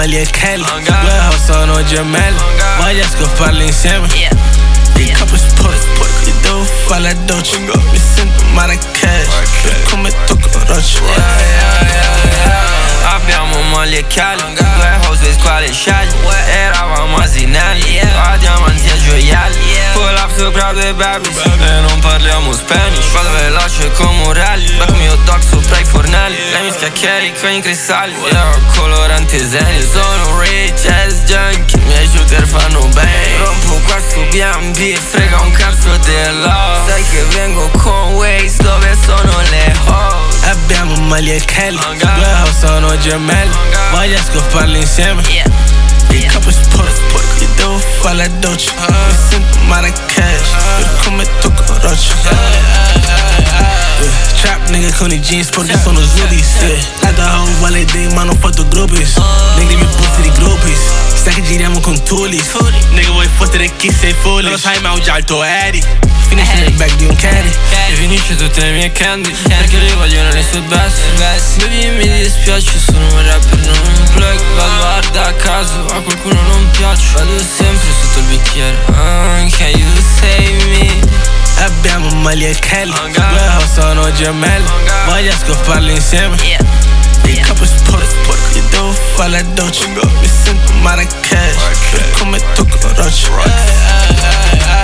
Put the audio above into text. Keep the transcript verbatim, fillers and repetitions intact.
Malia e Kelly, due house sono gemelli, voglio scopparli insieme. Il capo è sporco, io devo fare la doccia, mi sento Marrakesh, per come tocco roccia. Abbiamo moglie e Kelly, due house quali scegli, eravamo asinelli, a diamanti e gioielli, pull up sopra due babies, e non parliamo Spanish, vado veloce come un rally, back mio dog sopra i fornelli, lei mi schiacchieri con i cristalli, io colorante zen, sono rich as junkie, i miei shooter fanno bene, rompo questo B and B, frega un cazzo dell'ho, sai che vengo con Waze dove sono le hoes. Abbiamo Malia e Kelly, due house sono gemelli, voglio scopparli insieme. Il capo è sporco, io devo fare la doccia, mi sento Marrakesh, per come tocco roccia. Trap nigga con i jeans sporchi sono Zudis, yeah. Da home vuole dei ma non fatto groupies, negri mi posti di groupies, sai che giriamo con tulis. Nigga vuoi fottere chi sei foolish, non lo sai ma ho già il tuo Eddie, finisce nel bag di un caddy, e finisce tutte le mie candy, perché li vogliono le sue best. Baby mi dispiace, sono un rapper non un plug, vado hard a caso, a qualcuno non piaccio, vado sempre sotto il bicchiere, uh, can you save me? Abbiamo Malia e Kelly, due house sono gemelli, voglio scopparli insieme. Il capo è sporco, io devo fare la doccia, mi sento Marrakesh, per come tocco roccia.